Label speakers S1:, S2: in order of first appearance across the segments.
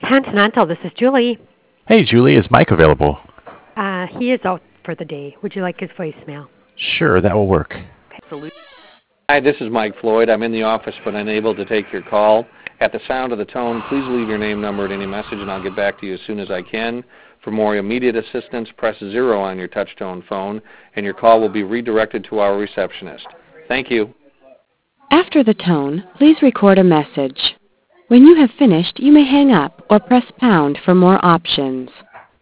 S1: Continental, this is Julie.
S2: Hey, Julie, is Mike available?
S1: He is out for the day. Would you like his voicemail?
S2: Sure, that will work.
S3: Hi, this is Mike Floyd. I'm in the office but unable to take your call. At the sound of the tone, please leave your name, number, and any message, and I'll get back to you as soon as I can. For more immediate assistance, press 0 on your touch-tone phone, and your call will be redirected to our receptionist. Thank you.
S4: After the tone, please record a message. When you have finished, you may hang up or press pound for more options.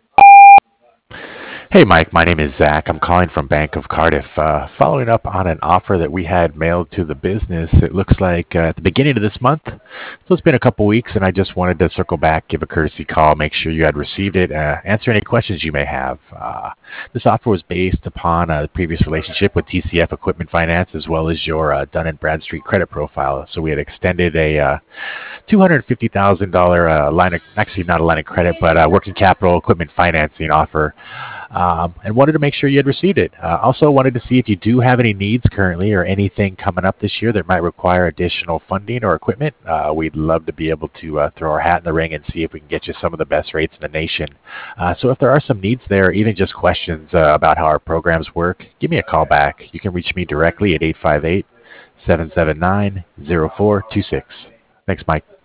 S2: Hey, Mike, my name is Zach. I'm calling from Bank of Cardiff. Following up on an offer that we had mailed to the business, it looks like at the beginning of this month. So it's been a couple weeks, and I just wanted to circle back, give a courtesy call, make sure you had received it, answer any questions you may have. This offer was based upon a previous relationship with TCF Equipment Finance, as well as your Dun & Bradstreet credit profile. So we had extended a $250,000 line of, actually not a line of credit, but working capital equipment financing offer. And wanted to make sure you had received it. Also wanted to see if you do have any needs currently or anything coming up this year that might require additional funding or equipment. We'd love to be able to throw our hat in the ring and see if we can get you some of the best rates in the nation. So if there are some needs there, even just questions about how our programs work, give me a call back. You can reach me directly at 858-779-0426. Thanks, Mike.